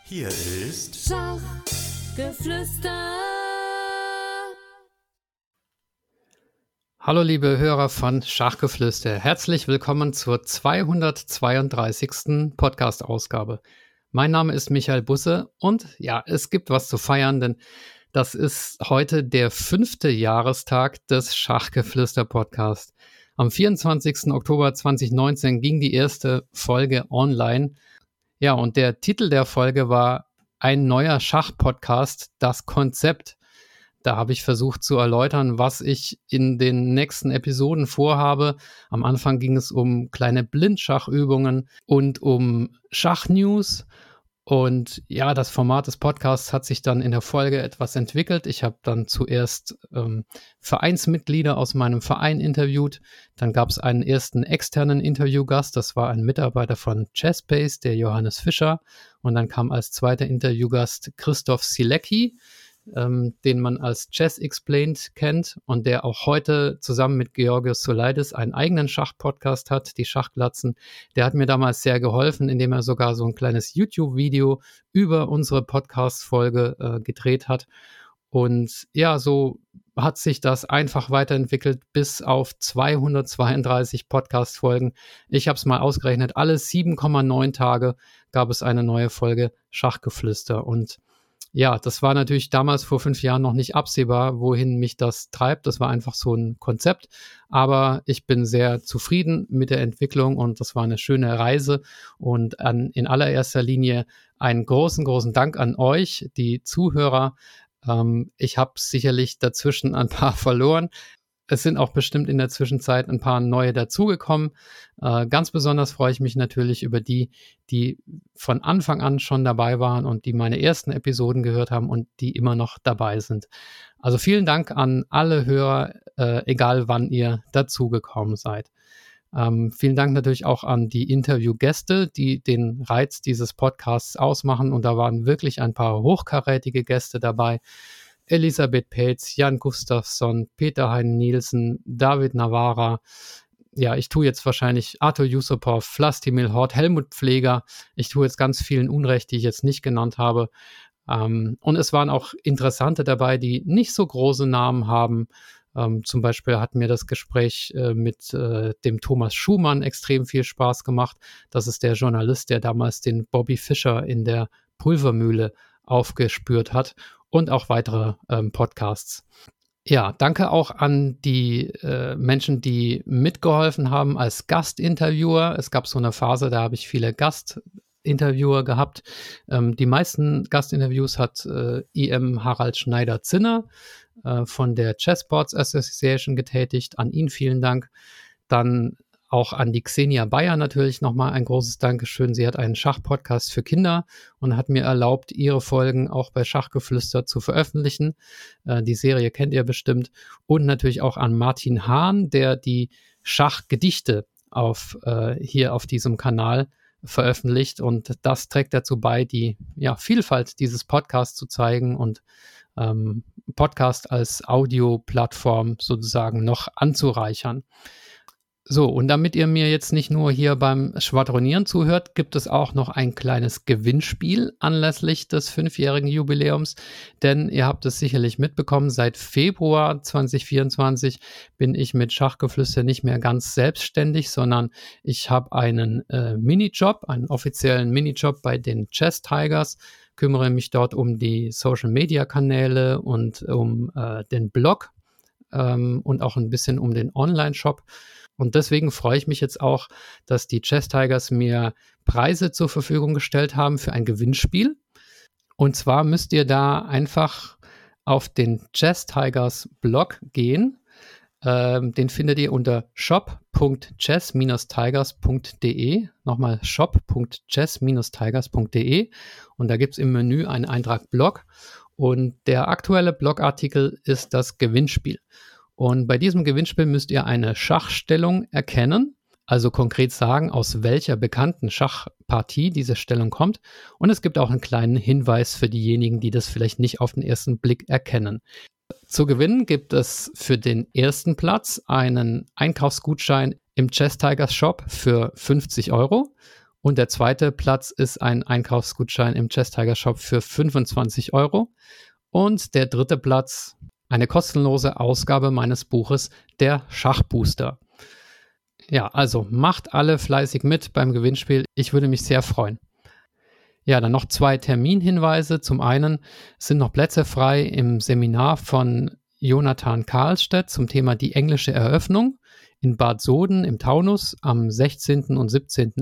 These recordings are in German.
Hier ist Schachgeflüster. Hallo liebe Hörer von Schachgeflüster, herzlich willkommen zur 232. Podcast-Ausgabe. Mein Name ist Michael Busse und ja, es gibt was zu feiern, denn das ist heute der 5. Jahrestag des Schachgeflüster-Podcasts. Am 24. Oktober 2019 ging die erste Folge online. Ja, und der Titel der Folge war Ein neuer Schach-Podcast, das Konzept. Da habe ich versucht zu erläutern, was ich in den nächsten Episoden vorhabe. Am Anfang ging es um kleine Blindschachübungen und um Schachnews. Und ja, das Format des Podcasts hat sich dann in der Folge etwas entwickelt. Ich habe dann zuerst Vereinsmitglieder aus meinem Verein interviewt. Dann gab es einen ersten externen Interviewgast. Das war ein Mitarbeiter von Chessbase, der Johannes Fischer. Und dann kam als zweiter Interviewgast Christoph Sielecki, den man als Chess Explained kennt und der auch heute zusammen mit Georgios Solaidis einen eigenen Schach-Podcast hat, die Schachglatzen. Der hat mir damals sehr geholfen, indem er sogar so ein kleines YouTube-Video über unsere Podcast-Folge gedreht hat. Und ja, so hat sich das einfach weiterentwickelt bis auf 232 Podcast-Folgen. Ich habe es mal ausgerechnet, alle 7,9 Tage gab es eine neue Folge Schachgeflüster. Und ja, das war natürlich damals vor 5 Jahren noch nicht absehbar, wohin mich das treibt. Das war einfach so ein Konzept. Aber ich bin sehr zufrieden mit der Entwicklung und das war eine schöne Reise. Und in allererster Linie einen großen, großen Dank an euch, die Zuhörer. Ich habe sicherlich dazwischen ein paar verloren. Es sind auch bestimmt in der Zwischenzeit ein paar neue dazugekommen. Ganz besonders freue ich mich natürlich über die von Anfang an schon dabei waren und die meine ersten Episoden gehört haben und die immer noch dabei sind. Also vielen Dank an alle Hörer, egal wann ihr dazugekommen seid. Vielen Dank natürlich auch an die Interviewgäste, die den Reiz dieses Podcasts ausmachen. Und da waren wirklich ein paar hochkarätige Gäste dabei. Elisabeth Peetz, Jan Gustafsson, Peter Hein-Nielsen, David Navara. Ja, ich tue jetzt wahrscheinlich Arthur Yusupov, Vlastimil Hort, Helmut Pfleger. Ich tue jetzt ganz vielen Unrecht, die ich jetzt nicht genannt habe. Und es waren auch Interessante dabei, die nicht so große Namen haben. Zum Beispiel hat mir das Gespräch mit dem Thomas Schumann extrem viel Spaß gemacht. Das ist der Journalist, der damals den Bobby Fischer in der Pulvermühle aufgespürt hat. Und auch weitere Podcasts. Ja, danke auch an die Menschen, die mitgeholfen haben als Gastinterviewer. Es gab so eine Phase, da habe ich viele Gastinterviewer gehabt. Die meisten Gastinterviews hat IM Harald Schneider-Zinner von der Chessboards Association getätigt. An ihn vielen Dank. Dann auch an die Xenia Bayer natürlich nochmal ein großes Dankeschön. Sie hat einen Schachpodcast für Kinder und hat mir erlaubt, ihre Folgen auch bei Schachgeflüster zu veröffentlichen. Die Serie kennt ihr bestimmt. Und natürlich auch an Martin Hahn, der die Schachgedichte hier auf diesem Kanal veröffentlicht. Und das trägt dazu bei, die Vielfalt dieses Podcasts zu zeigen und Podcast als Audioplattform sozusagen noch anzureichern. So, und damit ihr mir jetzt nicht nur hier beim Schwadronieren zuhört, gibt es auch noch ein kleines Gewinnspiel anlässlich des 5-jährigen Jubiläums, denn ihr habt es sicherlich mitbekommen, seit Februar 2024 bin ich mit Schachgeflüster nicht mehr ganz selbstständig, sondern ich habe einen Minijob, einen offiziellen Minijob bei den Chess Tigers, kümmere mich dort um die Social-Media-Kanäle und um den Blog und auch ein bisschen um den Online-Shop. Und deswegen freue ich mich jetzt auch, dass die Chess Tigers mir Preise zur Verfügung gestellt haben für ein Gewinnspiel. Und zwar müsst ihr da einfach auf den Chess Tigers Blog gehen. Den findet ihr unter shop.chess-tigers.de. Nochmal shop.chess-tigers.de. Und da gibt es im Menü einen Eintrag Blog. Und der aktuelle Blogartikel ist das Gewinnspiel. Und bei diesem Gewinnspiel müsst ihr eine Schachstellung erkennen, also konkret sagen, aus welcher bekannten Schachpartie diese Stellung kommt. Und es gibt auch einen kleinen Hinweis für diejenigen, die das vielleicht nicht auf den ersten Blick erkennen. Zu gewinnen gibt es für den ersten Platz einen Einkaufsgutschein im Chess Tigers Shop für 50 €. Und der zweite Platz ist ein Einkaufsgutschein im Chess Tiger Shop für 25 Euro. Und der dritte Platz, eine kostenlose Ausgabe meines Buches Der Schachbooster. Ja, also macht alle fleißig mit beim Gewinnspiel. Ich würde mich sehr freuen. Ja, dann noch 2 Terminhinweise. Zum einen sind noch Plätze frei im Seminar von Jonathan Karlstedt zum Thema die englische Eröffnung in Bad Soden im Taunus am 16. und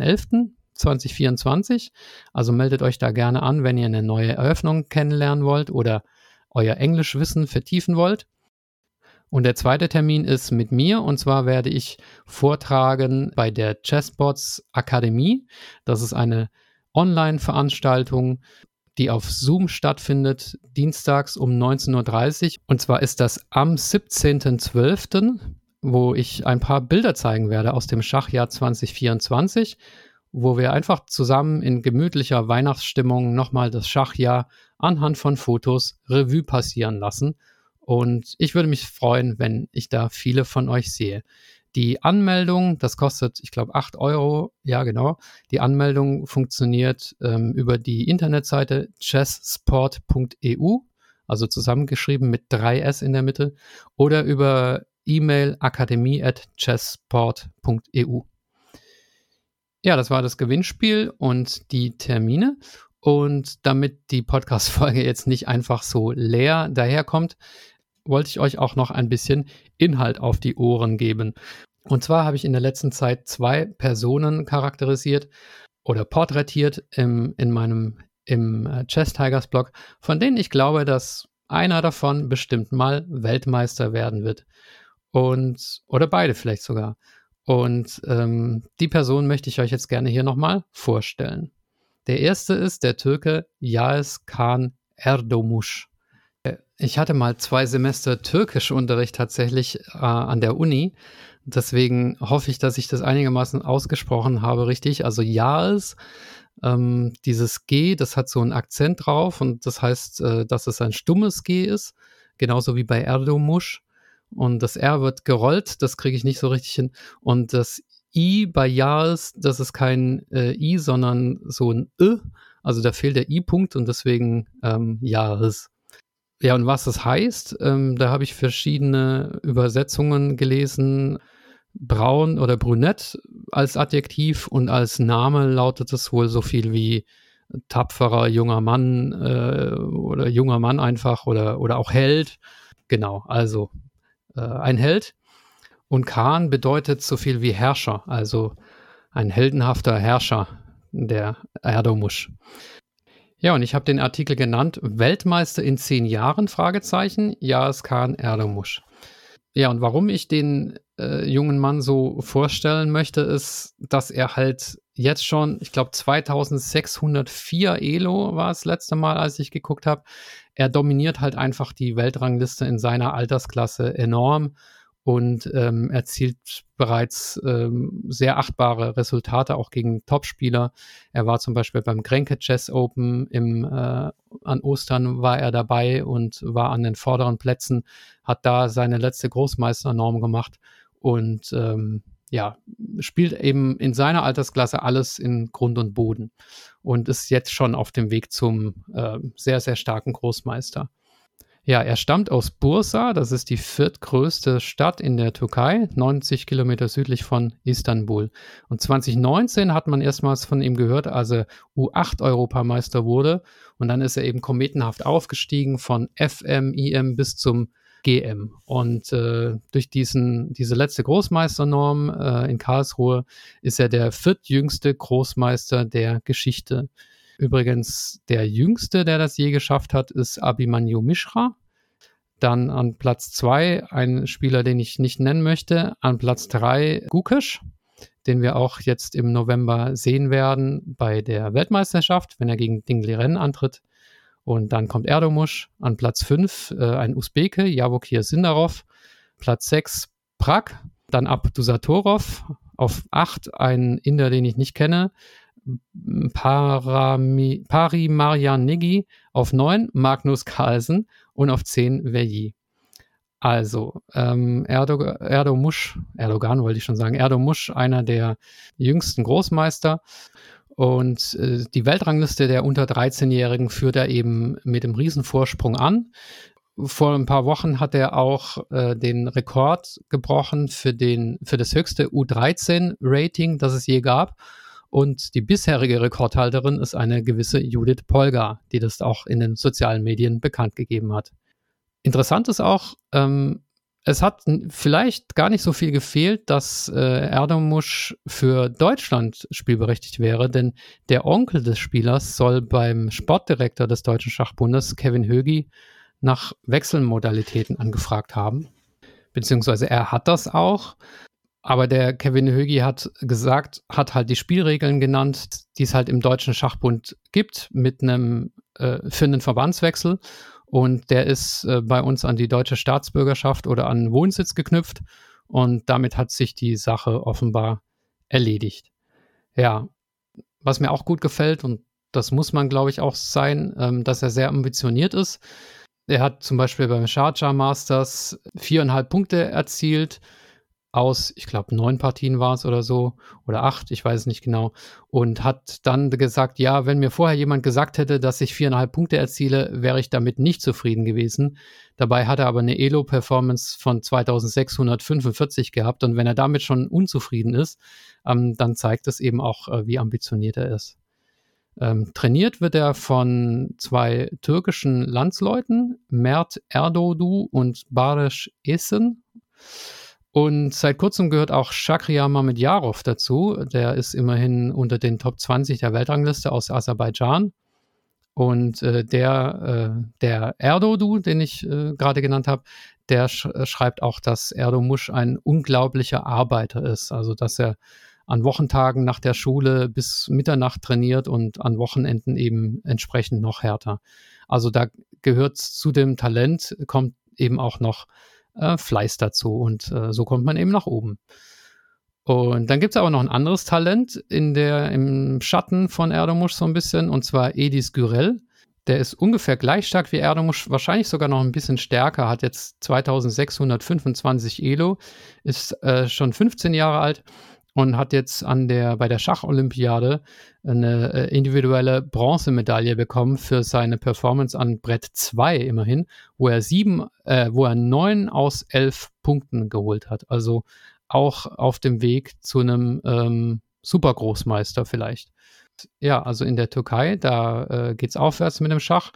17.11.2024. Also meldet euch da gerne an, wenn ihr eine neue Eröffnung kennenlernen wollt oder euer Englischwissen vertiefen wollt. Und der zweite Termin ist mit mir, und zwar werde ich vortragen bei der Chessbots Akademie. Das ist eine Online-Veranstaltung, die auf Zoom stattfindet, dienstags um 19.30 Uhr. Und zwar ist das am 17.12., wo ich ein paar Bilder zeigen werde aus dem Schachjahr 2024, wo wir einfach zusammen in gemütlicher Weihnachtsstimmung nochmal das Schachjahr anhand von Fotos Revue passieren lassen. Und ich würde mich freuen, wenn ich da viele von euch sehe. Die Anmeldung, das kostet, ich glaube, 8 Euro. Ja, genau. Die Anmeldung funktioniert über die Internetseite chessport.eu, also zusammengeschrieben mit 3S in der Mitte, oder über E-Mail akademie@chessport.eu. Ja, das war das Gewinnspiel und die Termine. Und damit die Podcast-Folge jetzt nicht einfach so leer daherkommt, wollte ich euch auch noch ein bisschen Inhalt auf die Ohren geben. Und zwar habe ich in der letzten Zeit 2 Personen charakterisiert oder porträtiert im Chess Tigers Blog, von denen ich glaube, dass einer davon bestimmt mal Weltmeister werden wird. Oder beide vielleicht sogar. Und die Person möchte ich euch jetzt gerne hier nochmal vorstellen. Der erste ist der Türke Yağız Kağan Erdoğmuş. Ich hatte mal 2 Semester Türkischunterricht tatsächlich an der Uni. Deswegen hoffe ich, dass ich das einigermaßen ausgesprochen habe richtig. Also Yağız, dieses G, das hat so einen Akzent drauf und das heißt, dass es ein stummes G ist. Genauso wie bei Erdoğmuş. Und das R wird gerollt, das kriege ich nicht so richtig hin. Und das I bei Yağız, das ist kein I, sondern so ein Ö. Also da fehlt der I-Punkt und deswegen Yağız. Ja, und was das heißt, da habe ich verschiedene Übersetzungen gelesen. Braun oder brünett als Adjektiv und als Name lautet es wohl so viel wie tapferer junger Mann oder junger Mann einfach oder auch Held. Genau, also ein Held. Und Khan bedeutet so viel wie Herrscher, also ein heldenhafter Herrscher, der Erdoğmuş. Ja, und ich habe den Artikel genannt, Weltmeister in 10 Jahren, Fragezeichen, Yağız Kağan Erdoğmuş. Ja, und warum ich den jungen Mann so vorstellen möchte, ist, dass er halt jetzt schon, ich glaube 2604 Elo war es letzte Mal, als ich geguckt habe. Er dominiert halt einfach die Weltrangliste in seiner Altersklasse enorm und erzielt bereits sehr achtbare Resultate, auch gegen Topspieler. Er war zum Beispiel beim Grenke Chess Open an Ostern war er dabei und war an den vorderen Plätzen, hat da seine letzte Großmeisternorm gemacht und spielt eben in seiner Altersklasse alles in Grund und Boden und ist jetzt schon auf dem Weg zum sehr, sehr starken Großmeister. Ja, er stammt aus Bursa, das ist die 4. Stadt in der Türkei, 90 Kilometer südlich von Istanbul. Und 2019 hat man erstmals von ihm gehört, als er U8-Europameister wurde. Und dann ist er eben kometenhaft aufgestiegen von FM, IM bis zum GM. Und durch diese letzte Großmeisternorm in Karlsruhe ist er der 4. Großmeister der Geschichte. Übrigens, der Jüngste, der das je geschafft hat, ist Abhimanyu Mishra. Dann an Platz 2 ein Spieler, den ich nicht nennen möchte. An Platz 3 Gukesh, den wir auch jetzt im November sehen werden bei der Weltmeisterschaft, wenn er gegen Ding Liren antritt. Und dann kommt Erdoğmuş. An Platz 5 ein Usbeke, Javokir Sindarov. Platz 6 Prag. Dann Abdusatorov. Auf 8 ein Inder, den ich nicht kenne. Pari Marian Negi, auf 9 Magnus Carlsen und auf 10 Verji. Also Erdoğan wollte ich schon sagen, Erdoğmuş, einer der jüngsten Großmeister Und die Weltrangliste der unter 13-Jährigen führt er eben mit einem Riesenvorsprung an. Vor ein paar Wochen hat er auch den Rekord gebrochen für das höchste U13-Rating, das es je gab. Und die bisherige Rekordhalterin ist eine gewisse Judith Polgar, die das auch in den sozialen Medien bekannt gegeben hat. Interessant ist auch, es hat vielleicht gar nicht so viel gefehlt, dass Erdős für Deutschland spielberechtigt wäre, denn der Onkel des Spielers soll beim Sportdirektor des Deutschen Schachbundes, Kevin Högi, nach Wechselmodalitäten angefragt haben. Beziehungsweise er hat das auch, aber der Kevin Högi hat halt die Spielregeln genannt, die es halt im Deutschen Schachbund gibt, für einen Verbandswechsel. Und der ist bei uns an die deutsche Staatsbürgerschaft oder an Wohnsitz geknüpft. Und damit hat sich die Sache offenbar erledigt. Ja, was mir auch gut gefällt, und das muss man, glaube ich, auch sein, dass er sehr ambitioniert ist. Er hat zum Beispiel beim Sharjah Masters 4,5 Punkte erzielt aus, ich glaube, 9 Partien war es oder so, oder 8, ich weiß es nicht genau, und hat dann gesagt, ja, wenn mir vorher jemand gesagt hätte, dass ich 4,5 Punkte erziele, wäre ich damit nicht zufrieden gewesen. Dabei hat er aber eine Elo-Performance von 2645 gehabt, und wenn er damit schon unzufrieden ist, dann zeigt es eben auch, wie ambitioniert er ist. Trainiert wird er von 2 türkischen Landsleuten, Mert Erdoğdu und Barış Esen. Und seit kurzem gehört auch Shakhriyar Mamedyarov dazu. Der ist immerhin unter den Top 20 der Weltrangliste aus Aserbaidschan. Und der Erdoğdu, den ich gerade genannt habe, der schreibt auch, dass Erdős ein unglaublicher Arbeiter ist. Also, dass er an Wochentagen nach der Schule bis Mitternacht trainiert und an Wochenenden eben entsprechend noch härter. Also da gehört zu dem Talent, kommt eben auch noch Fleiß dazu, und so kommt man eben nach oben. Und dann gibt es aber noch ein anderes Talent im Schatten von Erdős so ein bisschen, und zwar Edis Gürel. Der ist ungefähr gleich stark wie Erdős, wahrscheinlich sogar noch ein bisschen stärker, hat jetzt 2625 Elo, ist schon 15 Jahre alt und hat jetzt bei der Schacholympiade eine individuelle Bronzemedaille bekommen für seine Performance an Brett 2 immerhin, wo er 9 aus 11 Punkten geholt hat. Also auch auf dem Weg zu einem Supergroßmeister vielleicht. Ja, also in der Türkei, da geht's aufwärts mit dem Schach.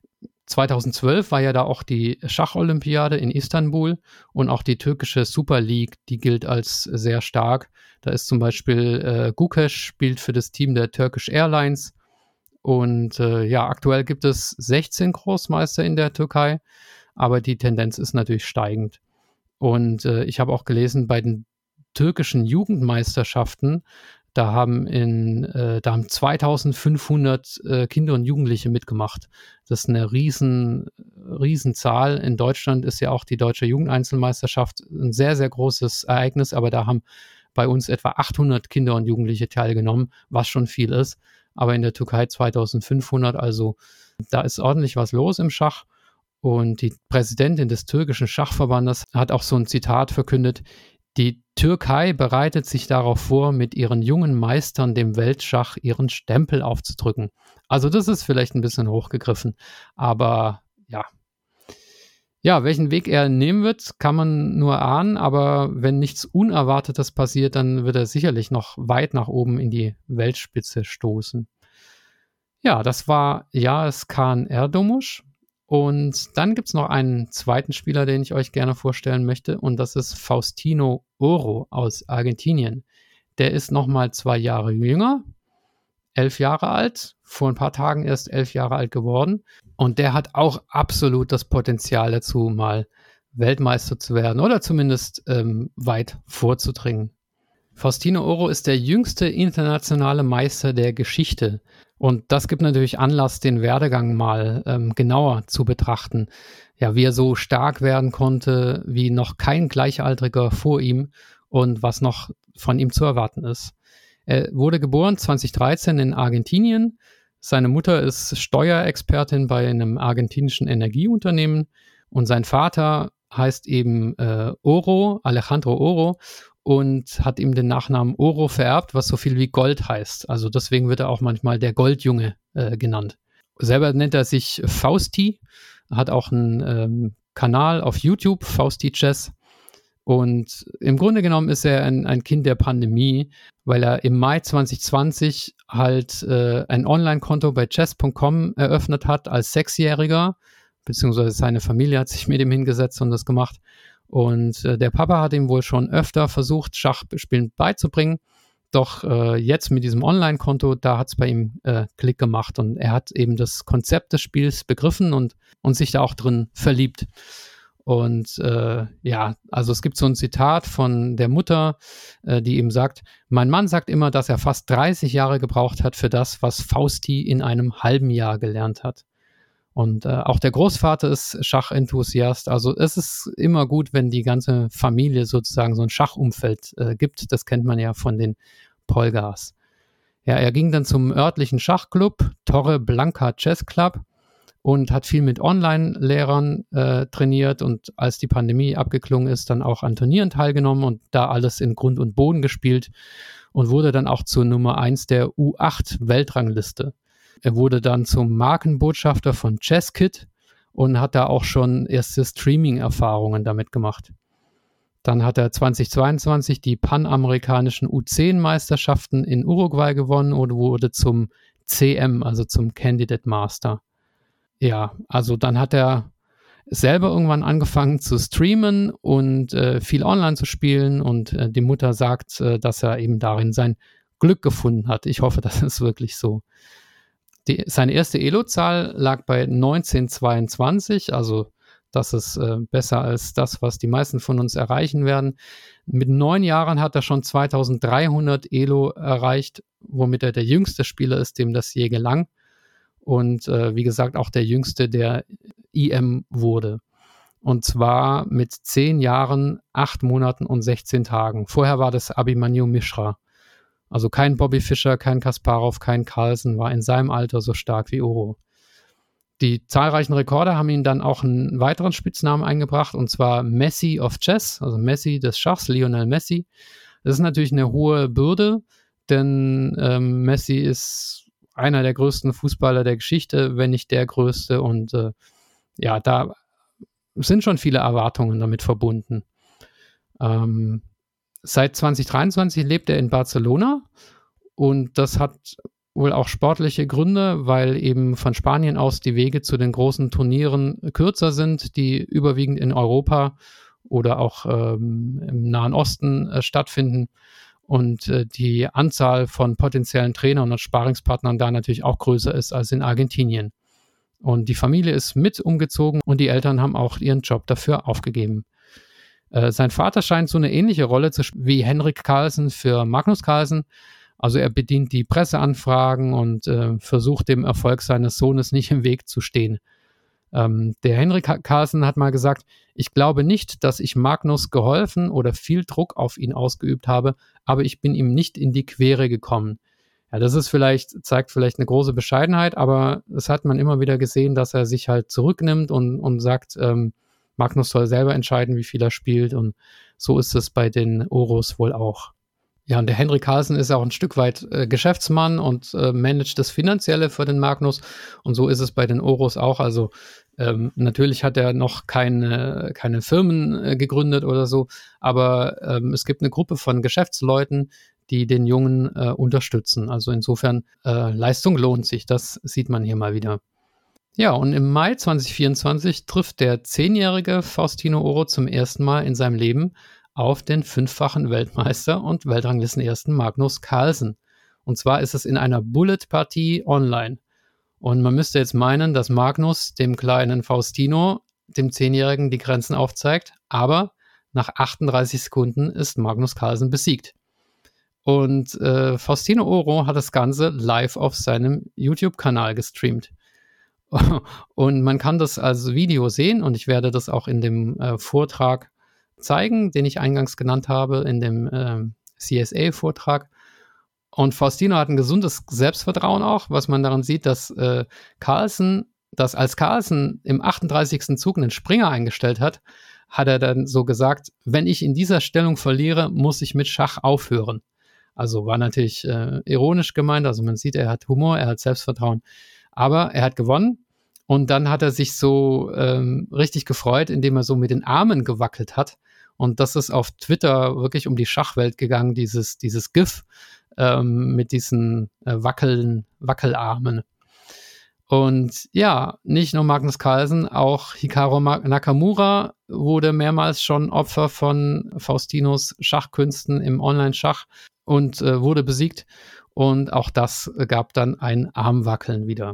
2012 war ja da auch die Schacholympiade in Istanbul, und auch die türkische Super League, die gilt als sehr stark. Da ist zum Beispiel Gukesh spielt für das Team der Turkish Airlines, und aktuell gibt es 16 Großmeister in der Türkei, aber die Tendenz ist natürlich steigend. Und ich habe auch gelesen, bei den türkischen Jugendmeisterschaften, da haben 2500 Kinder und Jugendliche mitgemacht. Das ist eine Riesenzahl. In Deutschland ist ja auch die Deutsche Jugendeinzelmeisterschaft ein sehr, sehr großes Ereignis, aber da haben bei uns etwa 800 Kinder und Jugendliche teilgenommen, was schon viel ist. Aber in der Türkei 2500, also da ist ordentlich was los im Schach. Und die Präsidentin des türkischen Schachverbandes hat auch so ein Zitat verkündet: Die Türkei bereitet sich darauf vor, mit ihren jungen Meistern dem Weltschach ihren Stempel aufzudrücken. Also das ist vielleicht ein bisschen hochgegriffen, aber ja. Ja, welchen Weg er nehmen wird, kann man nur ahnen, aber wenn nichts Unerwartetes passiert, dann wird er sicherlich noch weit nach oben in die Weltspitze stoßen. Ja, das war Yağız Erdős. Und dann gibt es noch einen zweiten Spieler, den ich euch gerne vorstellen möchte, und das ist Faustino Oro aus Argentinien. Der ist nochmal 2 Jahre jünger, 11 Jahre alt, vor ein paar Tagen erst 11 Jahre alt geworden, und der hat auch absolut das Potenzial dazu, mal Weltmeister zu werden oder zumindest weit vorzudringen. Faustino Oro ist der jüngste internationale Meister der Geschichte. Und das gibt natürlich Anlass, den Werdegang mal genauer zu betrachten. Ja, wie er so stark werden konnte, wie noch kein Gleichaltriger vor ihm, und was noch von ihm zu erwarten ist. Er wurde geboren 2013 in Argentinien. Seine Mutter ist Steuerexpertin bei einem argentinischen Energieunternehmen, und sein Vater heißt eben Alejandro Oro. und hat ihm den Nachnamen Oro vererbt, was so viel wie Gold heißt. Also deswegen wird er auch manchmal der Goldjunge genannt. Selber nennt er sich Fausti, hat auch einen Kanal auf YouTube, Fausti Chess. Und im Grunde genommen ist er ein Kind der Pandemie, weil er im Mai 2020 halt ein Online-Konto bei chess.com eröffnet hat als Sechsjähriger, beziehungsweise seine Familie hat sich mit ihm hingesetzt und das gemacht. Und der Papa hat ihm wohl schon öfter versucht, Schachspielen beizubringen. Doch jetzt mit diesem Online-Konto, da hat es bei ihm Klick gemacht und er hat eben das Konzept des Spiels begriffen und sich da auch drin verliebt. Und also es gibt so ein Zitat von der Mutter, die ihm sagt, mein Mann sagt immer, dass er fast 30 Jahre gebraucht hat für das, was Fausti in einem halben Jahr gelernt hat. Und auch der Großvater ist Schachenthusiast. Also es ist immer gut, wenn die ganze Familie sozusagen so ein Schachumfeld gibt. Das kennt man ja von den Polgas. Ja, er ging dann zum örtlichen Schachclub, Torre Blanca Chess Club, und hat viel mit Online-Lehrern trainiert und als die Pandemie abgeklungen ist, dann auch an Turnieren teilgenommen und da alles in Grund und Boden gespielt und wurde dann auch zur Nummer 1 der U8-Weltrangliste. Er wurde dann zum Markenbotschafter von ChessKit und hat da auch schon erste Streaming-Erfahrungen damit gemacht. Dann hat er 2022 die panamerikanischen U10-Meisterschaften in Uruguay gewonnen und wurde zum CM, also zum Candidate Master. Ja, also dann hat er selber irgendwann angefangen zu streamen und viel online zu spielen und die Mutter sagt, dass er eben darin sein Glück gefunden hat. Ich hoffe, das ist wirklich so. Seine erste Elo-Zahl lag bei 1922, also das ist besser als das, was die meisten von uns erreichen werden. Mit 9 Jahren hat er schon 2300 Elo erreicht, womit er der jüngste Spieler ist, dem das je gelang. Und wie gesagt, auch der jüngste, der IM wurde. Und zwar mit 10 Jahren, 8 Monaten und 16 Tagen. Vorher war das Abhimanyu Mishra. Also kein Bobby Fischer, kein Kasparov, kein Carlsen war in seinem Alter so stark wie Oro. Die zahlreichen Rekorde haben ihm dann auch einen weiteren Spitznamen eingebracht, und zwar Messi of Chess, also Messi des Schachs, Lionel Messi. Das ist natürlich eine hohe Bürde, denn Messi ist einer der größten Fußballer der Geschichte, wenn nicht der größte. Und da sind schon viele Erwartungen damit verbunden. Seit 2023 lebt er in Barcelona und das hat wohl auch sportliche Gründe, weil eben von Spanien aus die Wege zu den großen Turnieren kürzer sind, die überwiegend in Europa oder auch im Nahen Osten stattfinden. Und die Anzahl von potenziellen Trainern und Sparringspartnern da natürlich auch größer ist als in Argentinien. Und die Familie ist mit umgezogen und die Eltern haben auch ihren Job dafür aufgegeben. Sein Vater scheint so eine ähnliche Rolle zu spielen wie Henrik Carlsen für Magnus Carlsen. Also er bedient die Presseanfragen und versucht dem Erfolg seines Sohnes nicht im Weg zu stehen. Der Henrik Carlsen hat mal gesagt, ich glaube nicht, dass ich Magnus geholfen oder viel Druck auf ihn ausgeübt habe, aber ich bin ihm nicht in die Quere gekommen. Ja, das ist zeigt vielleicht eine große Bescheidenheit, aber das hat man immer wieder gesehen, dass er sich halt zurücknimmt und sagt, Magnus soll selber entscheiden, wie viel er spielt, und so ist es bei den Oros wohl auch. Ja, und der Henrik Carlsen ist auch ein Stück weit Geschäftsmann und managt das Finanzielle für den Magnus. Und so ist es bei den Oros auch. Also natürlich hat er noch keine Firmen gegründet oder so, aber es gibt eine Gruppe von Geschäftsleuten, die den Jungen unterstützen. Also insofern, Leistung lohnt sich. Das sieht man hier mal wieder. Ja, und im Mai 2024 trifft der 10-jährige Faustino Oro zum ersten Mal in seinem Leben auf den 5-fachen Weltmeister und Weltranglistenersten Magnus Carlsen. Und zwar ist es in einer Bullet-Partie online. Und man müsste jetzt meinen, dass Magnus dem kleinen Faustino, dem 10-Jährigen, die Grenzen aufzeigt. Aber nach 38 Sekunden ist Magnus Carlsen besiegt. Und Faustino Oro hat das Ganze live auf seinem YouTube-Kanal gestreamt. Und man kann das als Video sehen und ich werde das auch in dem Vortrag zeigen, den ich eingangs genannt habe, in dem CSA-Vortrag. Und Faustino hat ein gesundes Selbstvertrauen auch, was man daran sieht, dass als Carlsen im 38. Zug einen Springer eingestellt hat, hat er dann so gesagt, wenn ich in dieser Stellung verliere, muss ich mit Schach aufhören. Also war natürlich ironisch gemeint, also man sieht, er hat Humor, er hat Selbstvertrauen, aber er hat gewonnen und dann hat er sich so richtig gefreut, indem er so mit den Armen gewackelt hat und das ist auf Twitter wirklich um die Schachwelt gegangen, dieses GIF mit diesen Wackelarmen. Und ja, nicht nur Magnus Carlsen, auch Hikaru Nakamura wurde mehrmals schon Opfer von Faustinos Schachkünsten im Online-Schach und wurde besiegt. Und auch das gab dann ein Armwackeln wieder.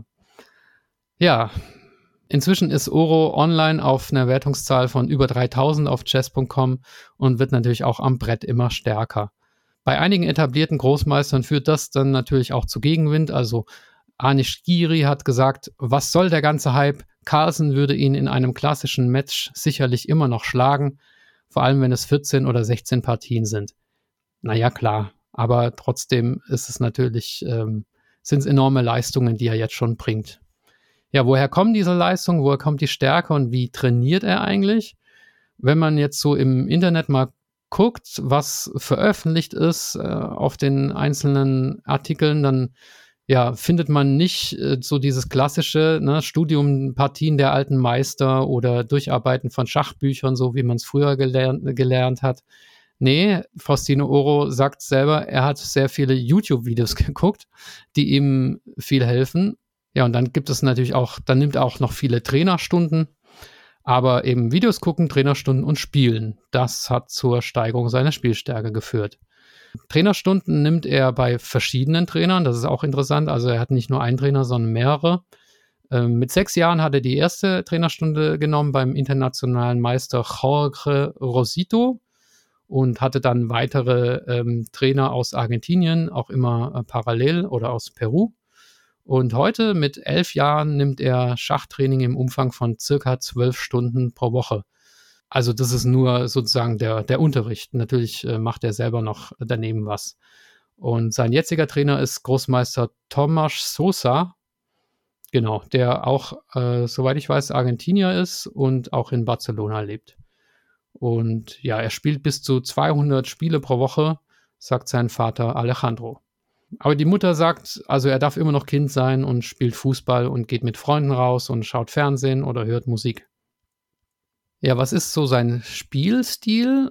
Ja, inzwischen ist Oro online auf einer Wertungszahl von über 3000 auf chess.com und wird natürlich auch am Brett immer stärker. Bei einigen etablierten Großmeistern führt das dann natürlich auch zu Gegenwind, also Anish Giri hat gesagt, was soll der ganze Hype? Carlsen würde ihn in einem klassischen Match sicherlich immer noch schlagen, vor allem wenn es 14 oder 16 Partien sind. Naja, klar, aber trotzdem ist es natürlich, sind es enorme Leistungen, die er jetzt schon bringt. Ja, woher kommen diese Leistungen? Woher kommt die Stärke und wie trainiert er eigentlich? Wenn man jetzt so im Internet mal guckt, was veröffentlicht ist auf den einzelnen Artikeln, dann findet man nicht so dieses klassische Studium, Partien der alten Meister oder Durcharbeiten von Schachbüchern, so wie man es früher gelernt hat. Nee, Faustino Oro sagt selber, er hat sehr viele YouTube-Videos geguckt, die ihm viel helfen. Ja, und dann gibt es natürlich auch, dann nimmt er auch noch viele Trainerstunden, aber eben Videos gucken, Trainerstunden und Spielen. Das hat zur Steigerung seiner Spielstärke geführt. Trainerstunden nimmt er bei verschiedenen Trainern, das ist auch interessant. Also er hat nicht nur einen Trainer, sondern mehrere. Mit 6 Jahren hat er die erste Trainerstunde genommen beim internationalen Meister Jorge Rosito und hatte dann weitere Trainer aus Argentinien, auch immer parallel oder aus Peru. Und heute mit 11 Jahren nimmt er Schachtraining im Umfang von circa 12 Stunden pro Woche. Also das ist nur sozusagen der Unterricht. Natürlich macht er selber noch daneben was. Und sein jetziger Trainer ist Großmeister Tomas Sosa, genau, der auch, soweit ich weiß, Argentinier ist und auch in Barcelona lebt. Und ja, er spielt bis zu 200 Spiele pro Woche, sagt sein Vater Alejandro. Aber die Mutter sagt, also er darf immer noch Kind sein und spielt Fußball und geht mit Freunden raus und schaut Fernsehen oder hört Musik. Ja, was ist so sein Spielstil?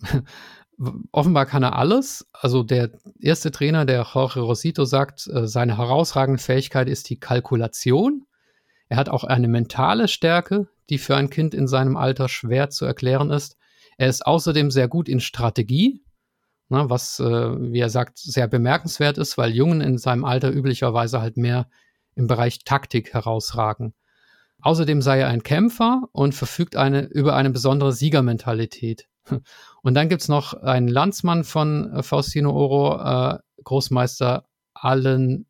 Offenbar kann er alles. Also der erste Trainer, der Jorge Rosito, sagt, seine herausragende Fähigkeit ist die Kalkulation. Er hat auch eine mentale Stärke, die für ein Kind in seinem Alter schwer zu erklären ist. Er ist außerdem sehr gut in Strategie, was, wie er sagt, sehr bemerkenswert ist, weil Jungen in seinem Alter üblicherweise halt mehr im Bereich Taktik herausragen. Außerdem sei er ein Kämpfer und verfügt über eine besondere Siegermentalität. Und dann gibt es noch einen Landsmann von Faustino Oro, Großmeister Alain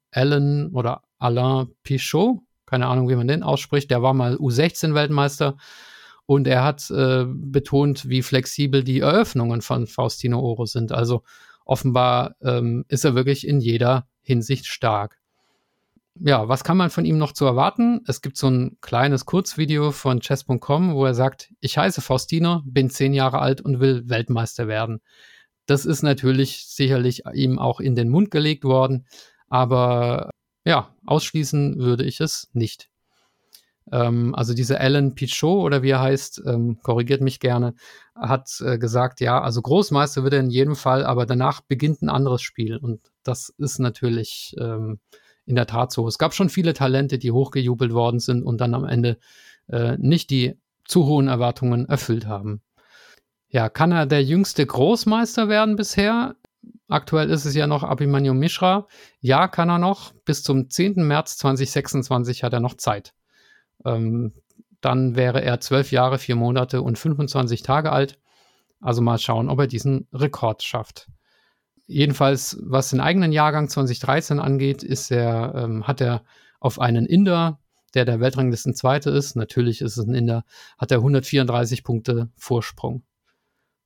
Pichot, keine Ahnung, wie man den ausspricht, der war mal U16-Weltmeister und er hat betont, wie flexibel die Eröffnungen von Faustino Oro sind. Also offenbar ist er wirklich in jeder Hinsicht stark. Ja, was kann man von ihm noch zu erwarten? Es gibt so ein kleines Kurzvideo von chess.com, wo er sagt, ich heiße Faustino, bin 10 Jahre alt und will Weltmeister werden. Das ist natürlich sicherlich ihm auch in den Mund gelegt worden, aber ja, ausschließen würde ich es nicht. Also dieser Alain Pichot oder wie er heißt, korrigiert mich gerne, hat gesagt, ja, also Großmeister wird er in jedem Fall, aber danach beginnt ein anderes Spiel und das ist natürlich in der Tat so. Es gab schon viele Talente, die hochgejubelt worden sind und dann am Ende nicht die zu hohen Erwartungen erfüllt haben. Ja, kann er der jüngste Großmeister werden bisher? Aktuell ist es ja noch Abhimanyu Mishra. Ja, kann er noch. Bis zum 10. März 2026 hat er noch Zeit. Dann wäre er 12 Jahre, 4 Monate und 25 Tage alt. Also mal schauen, ob er diesen Rekord schafft. Jedenfalls, was den eigenen Jahrgang 2013 angeht, hat er auf einen Inder, der Weltranglistenzweite ist, natürlich ist es ein Inder, hat er 134 Punkte Vorsprung.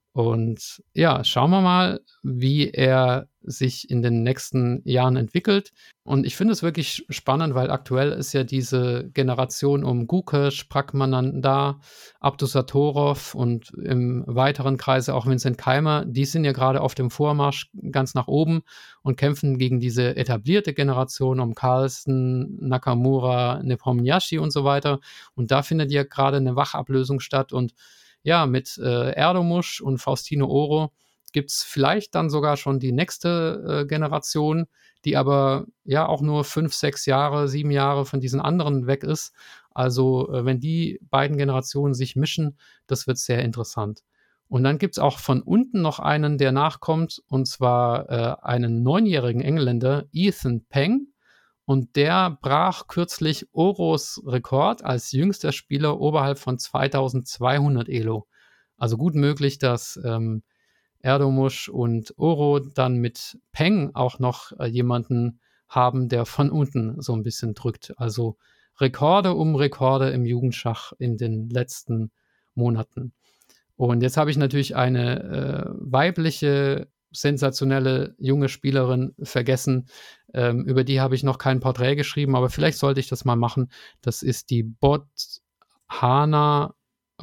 Und ja, schauen wir mal, wie er sich in den nächsten Jahren entwickelt. Und ich finde es wirklich spannend, weil aktuell ist ja diese Generation um Gukesh, Praggnanandhaa, Abdussatorov und im weiteren Kreise auch Vincent Keimer, die sind ja gerade auf dem Vormarsch ganz nach oben und kämpfen gegen diese etablierte Generation um Carlsen, Nakamura, Nepomniachtchi und so weiter. Und da findet ja gerade eine Wachablösung statt. Und ja, mit Erdomusch und Faustino Oro gibt es vielleicht dann sogar schon die nächste Generation, die aber ja auch nur 5, 6 Jahre, 7 Jahre von diesen anderen weg ist. Also wenn die beiden Generationen sich mischen, das wird sehr interessant. Und dann gibt es auch von unten noch einen, der nachkommt, und zwar einen 9-jährigen Engländer, Ethan Peng. Und der brach kürzlich Oros Rekord als jüngster Spieler oberhalb von 2200 Elo. Also gut möglich, dass Erdomusch und Oro dann mit Peng auch noch jemanden haben, der von unten so ein bisschen drückt. Also Rekorde um Rekorde im Jugendschach in den letzten Monaten. Und jetzt habe ich natürlich eine weibliche, sensationelle junge Spielerin vergessen. Über die habe ich noch kein Porträt geschrieben, aber vielleicht sollte ich das mal machen. Das ist die Bodhana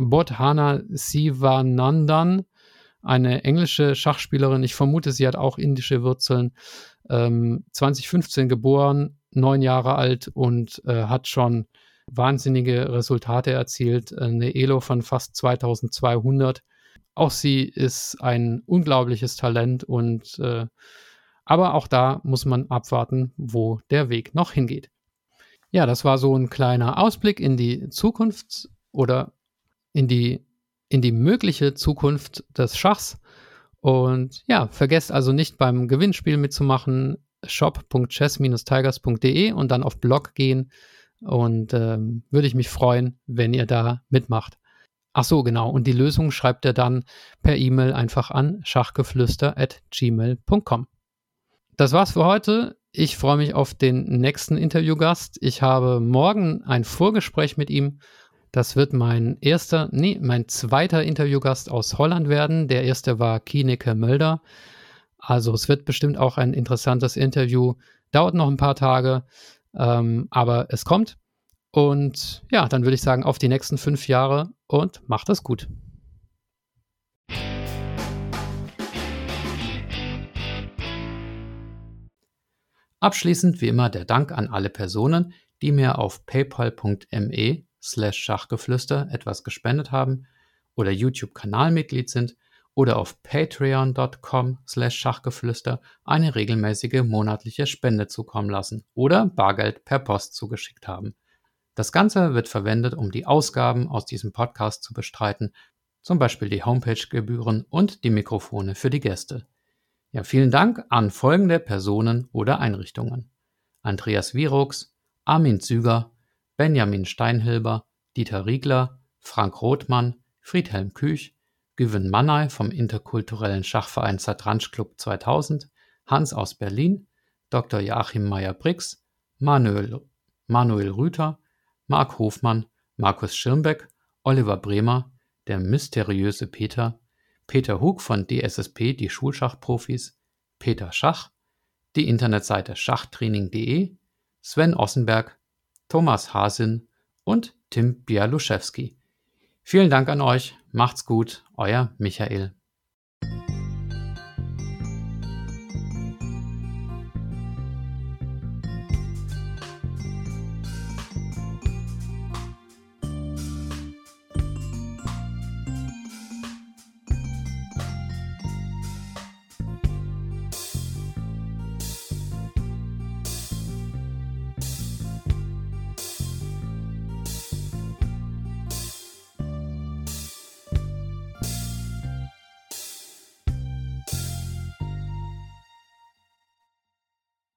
Sivanandan, eine englische Schachspielerin. Ich vermute, sie hat auch indische Wurzeln. 2015 geboren, 9 Jahre alt und hat schon wahnsinnige Resultate erzielt. Eine Elo von fast 2200. Auch sie ist ein unglaubliches Talent und aber auch da muss man abwarten, wo der Weg noch hingeht. Ja, das war so ein kleiner Ausblick in die Zukunft oder in die mögliche Zukunft des Schachs. Und ja, vergesst also nicht beim Gewinnspiel mitzumachen, shop.chess-tigers.de und dann auf Blog gehen und würde ich mich freuen, wenn ihr da mitmacht. Ach so, genau. Und die Lösung schreibt ihr dann per E-Mail einfach an schachgeflüster@gmail.com. Das war's für heute. Ich freue mich auf den nächsten Interviewgast. Ich habe morgen ein Vorgespräch mit ihm. Das wird mein zweiter Interviewgast aus Holland werden. Der erste war Kieneke Mulder. Also es wird bestimmt auch ein interessantes Interview. Dauert noch ein paar Tage, aber es kommt. Und ja, dann würde ich sagen, auf die nächsten 5 Jahre und macht es gut. Abschließend wie immer der Dank an alle Personen, die mir auf paypal.me/Schachgeflüster etwas gespendet haben oder YouTube-Kanalmitglied sind oder auf patreon.com/Schachgeflüster eine regelmäßige monatliche Spende zukommen lassen oder Bargeld per Post zugeschickt haben. Das Ganze wird verwendet, um die Ausgaben aus diesem Podcast zu bestreiten, zum Beispiel die Homepage-Gebühren und die Mikrofone für die Gäste. Ja, vielen Dank an folgende Personen oder Einrichtungen: Andreas Wierucks, Armin Züger, Benjamin Steinhilber, Dieter Riegler, Frank Rothmann, Friedhelm Küch, Güven Mannay vom interkulturellen Schachverein Satranj Club 2000, Hans aus Berlin, Dr. Joachim Meyer-Brix, Manuel Rüther, Marc Hofmann, Markus Schirmbeck, Oliver Bremer, der mysteriöse Peter Hug von DSSP, die Schulschachprofis, Peter Schach, die Internetseite schachtraining.de, Sven Ossenberg, Thomas Hasin und Tim Bialuszewski. Vielen Dank an euch, macht's gut, euer Michael.